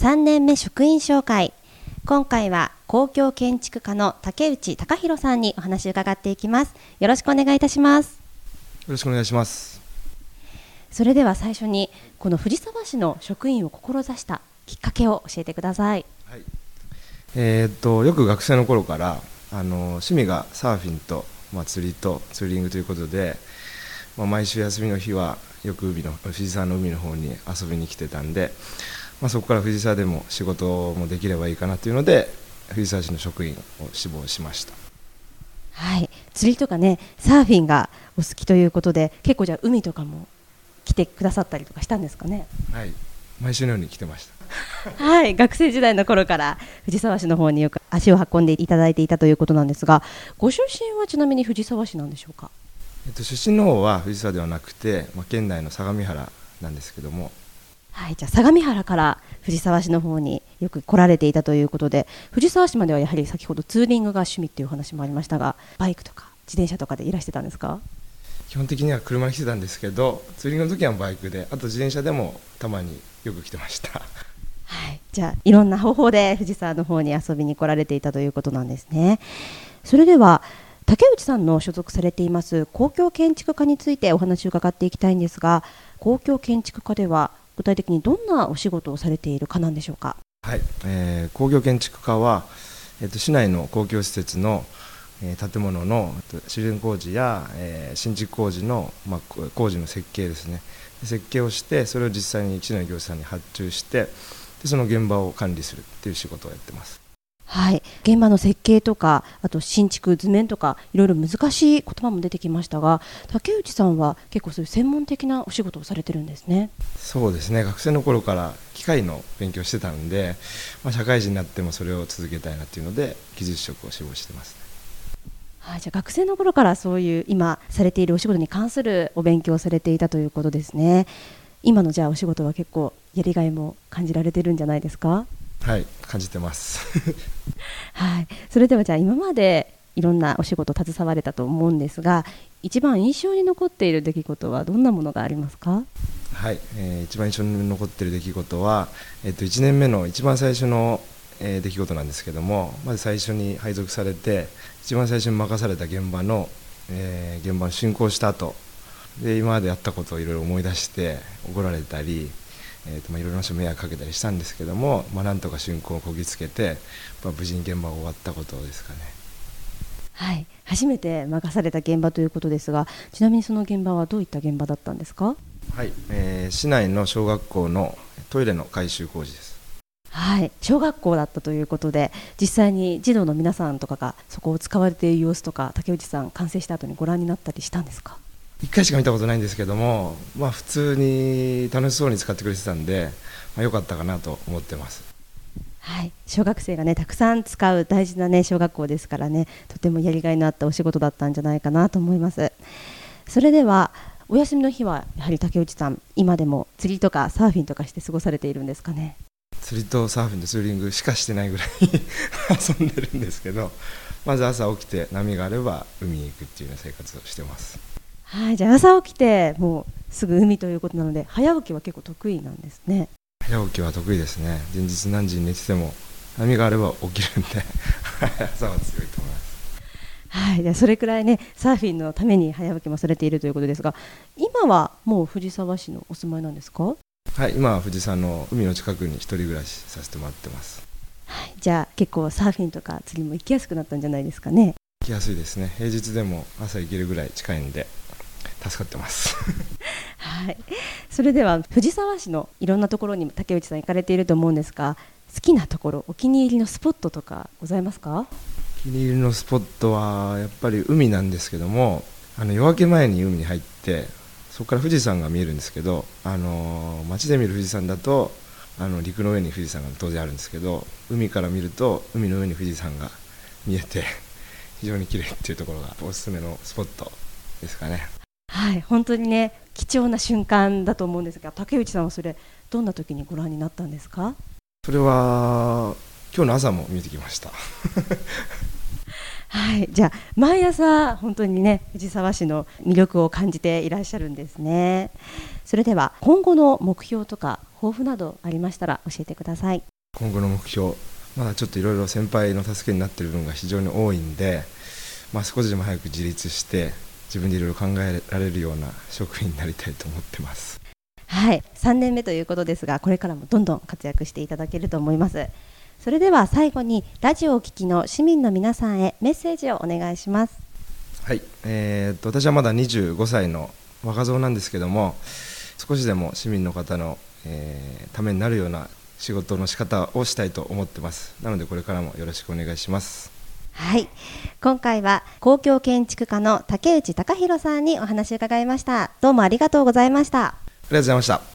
3年目職員紹介。今回は公共建築家の竹内隆弘さんにお話を伺っていきます。よろしくお願いいたします。 よろしくお願いします。 それでは最初にこの藤沢市の職員を志したきっかけを教えてください。 はい、よく学生の頃から趣味がサーフィンと、釣りとツーリングということで、毎週休みの日はよく藤沢の海の方に遊びに来てたんで、そこから藤沢でも仕事もできればいいかなというので藤沢市の職員を志望しました。 はい、釣りとかね、サーフィンがお好きということで、結構じゃあ海とかも来てくださったりとかしたんですかね。 はい、毎週のように来てました。 はい、学生時代の頃から藤沢市の方によく足を運んでいただいていたということなんですが、ご出身はちなみに藤沢市なんでしょうか。 出身の方は藤沢ではなくて、県内の相模原なんですけども。 はい、じゃあ相模原から藤沢市の方によく来られていたということで、藤沢市まではやはり先ほどツーリングが趣味っていう話もありましたが、バイクとか自転車とかでいらしてたんですか。 基本的には車に来てたんですけど、ツーリングの時はバイクで、あと自転車でもたまによく来てました。 はい、じゃあいろんな方法で藤沢の方に遊びに来られていたということなんですね。それでは竹内さんの所属されています公共建築家についてお話を伺っていきたいんですが、公共建築家では具体的にどんなお仕事をされているかなんでしょうか。 はい、公共建築家は、市内の公共施設の、建物の修繕工事や、新築工事の、工事の設計ですね。設計をして、それを実際に市内業者さんに発注して、でその現場を管理するっていう仕事をやってます。 はい、現場の設計とか、あと新築図面とかいろいろ難しい言葉も出てきましたが、竹内さんは結構そういう専門的なお仕事をされてるんですね。 そうですね、学生の頃から機械の勉強してたので、社会人になってもそれを続けたいなっていうので技術職を志望してますね。 はい、じゃあ学生の頃からそういう今されているお仕事に関するお勉強をされていたということですね。今のじゃあお仕事は結構やりがいも感じられてるんじゃないですか。 はい、感じてますはい、それではじゃあ今までいろんなお仕事携われたと思うんですが、一番印象に残っている出来事はどんなものがありますか。 はい、一番印象に残っている出来事は、1年目の一番最初の、出来事なんですけども、まず最初に配属されて一番最初に任された現場の竣工した後で、今までやったことをいろいろ思い出して怒られたり、いろいろな人迷惑かけたりしたんですけども、なんとか竣工をこぎつけて、無事に現場が終わったことですかね。 はい、初めて任された現場ということですが、ちなみにその現場はどういった現場だったんですか。 はい、市内の小学校のトイレの改修工事です。 はい、小学校だったということで、実際に児童の皆さんとかがそこを使われている様子とか、竹内さん完成した後にご覧になったりしたんですか。 1回しか見たことないんですけども、普通に楽しそうに使ってくれてたんで、良かったかなと思ってます。 はい、小学生がねたくさん使う大事なね小学校ですからね、とてもやりがいのあったお仕事だったんじゃないかなと思います。それではお休みの日はやはり竹内さん、今でも釣りとかサーフィンとかして過ごされているんですかね。 釣りとサーフィンとツーリングしかしてないぐらい遊んでるんですけど、まず朝起きて波があれば海に行くっていうような生活をしてます。 はい、じゃあ朝起きてもうすぐ海ということなので、早起きは結構得意なんですね。 早起きは得意ですね。前日何時に寝てても波があれば起きるんで朝は強いと思います。 はい、じゃあそれくらいねサーフィンのために早起きもされているということですが、今はもう藤沢市のお住まいなんですか。 はい、今は藤沢の海の近くに一人暮らしさせてもらってます。 はい、じゃあ結構サーフィンとか釣りも行きやすくなったんじゃないですかね。 行きやすいですね。平日でも朝行けるぐらい近いんで助かってますはい、それでは藤沢市のいろんなところに竹内さん行かれていると思うんですが、好きなところ、お気に入りのスポットとかございますか。 お気に入りのスポットはやっぱり海なんですけども、夜明け前に海に入ってそこから富士山が見えるんですけど、街で見る富士山だと陸の上に富士山が当然あるんですけど、海から見ると海の上に富士山が見えて非常に綺麗っていうところがおすすめのスポットですかね。 はい、本当にね貴重な瞬間だと思うんですが、竹内さんはそれどんな時にご覧になったんですか。 それは今日の朝も見てきましたはい、じゃあ毎朝本当にね藤沢市の魅力を感じていらっしゃるんですね。それでは今後の目標とか抱負などありましたら教えてください。 今後の目標、まだちょっといろいろ先輩の助けになっている部分が非常に多いんで、少しでも早く自立して自分でいろいろ考えられるような職員になりたいと思ってます。 はい、3年目ということですが、これからもどんどん活躍していただけると思います。それでは最後にラジオをお聞きの市民の皆さんへメッセージをお願いします。 はい、私はまだ25歳の若造なんですけども、少しでも市民の方の、ためになるような仕事の仕方をしたいと思ってます。なのでこれからもよろしくお願いします。 はい、今回は公共建築家の竹内隆弘さんにお話を伺いました。どうもありがとうございました。 ありがとうございました。